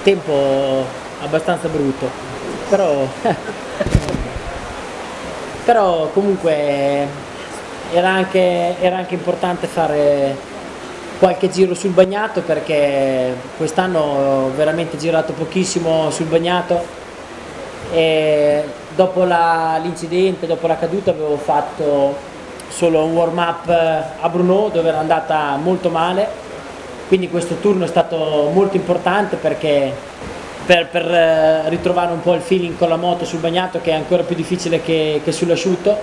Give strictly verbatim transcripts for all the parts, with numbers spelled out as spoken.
tempo abbastanza brutto, però, però comunque era anche, era anche importante fare qualche giro sul bagnato, perché quest'anno ho veramente girato pochissimo sul bagnato e dopo l'incidente, dopo la caduta, avevo fatto solo un warm up a Brno dove era andata molto male, quindi questo turno è stato molto importante perché per, per ritrovare un po' il feeling con la moto sul bagnato, che è ancora più difficile che, che sull'asciutto,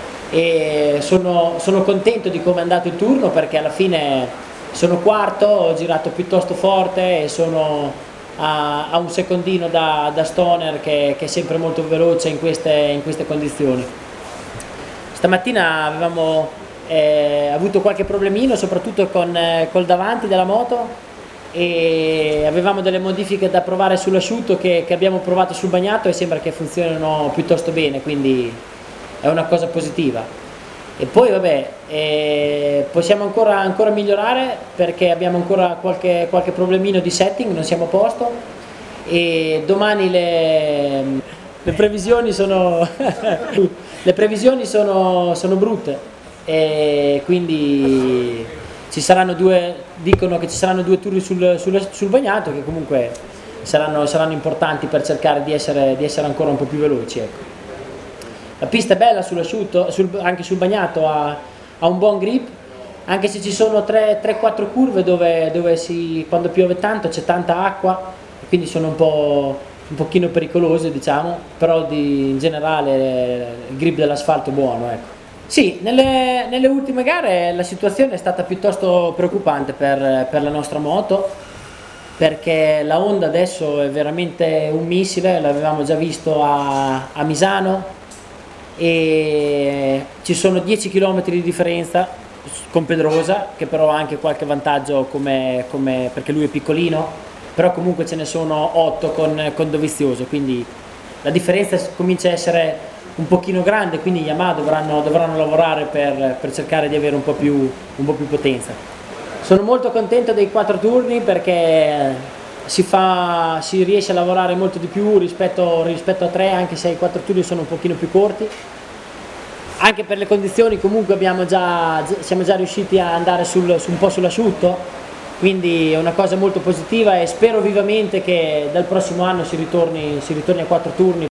e sono, sono contento di come è andato il turno, perché alla fine sono quarto, ho girato piuttosto forte e sono a, a un secondino da, da Stoner che, che è sempre molto veloce in queste, in queste condizioni. Stamattina avevamo eh, avuto qualche problemino soprattutto con eh, col davanti della moto, e avevamo delle modifiche da provare sull'asciutto che, che abbiamo provato sul bagnato e sembra che funzionino piuttosto bene, quindi è una cosa positiva. E poi vabbè, eh, possiamo ancora, ancora migliorare, perché abbiamo ancora qualche, qualche problemino di setting, non siamo a posto, e domani le, le previsioni sono le previsioni sono, sono brutte, e quindi ci saranno due, dicono che ci saranno due turni sul, sul, sul bagnato, che comunque saranno, saranno importanti per cercare di essere, di essere ancora un po' più veloci, ecco. La pista è bella sull'asciutto, sul, anche sul bagnato ha, ha un buon grip, anche se ci sono tre quattro curve dove, dove si, quando piove tanto c'è tanta acqua, quindi sono un po' un pochino pericolose, diciamo, però di, in generale il grip dell'asfalto è buono, ecco. Sì, nelle, nelle ultime gare la situazione è stata piuttosto preoccupante per, per la nostra moto, perché la Honda adesso è veramente un missile, l'avevamo già visto a, a Misano, e ci sono dieci chilometri di differenza con Pedrosa, che però ha anche qualche vantaggio come, come, perché lui è piccolino, però comunque ce ne sono otto con, con Dovizioso, quindi la differenza comincia a essere un pochino grande, quindi Yamaha dovranno, dovranno lavorare per, per cercare di avere un po' più, un po' più potenza. Sono molto contento dei quattro turni, perché si, fa, si riesce a lavorare molto di più rispetto, rispetto a tre, anche se i quattro turni sono un pochino più corti. Anche per le condizioni comunque abbiamo già, siamo già riusciti a andare sul, su un po' sull'asciutto, quindi è una cosa molto positiva, e spero vivamente che dal prossimo anno si ritorni, si ritorni a quattro turni.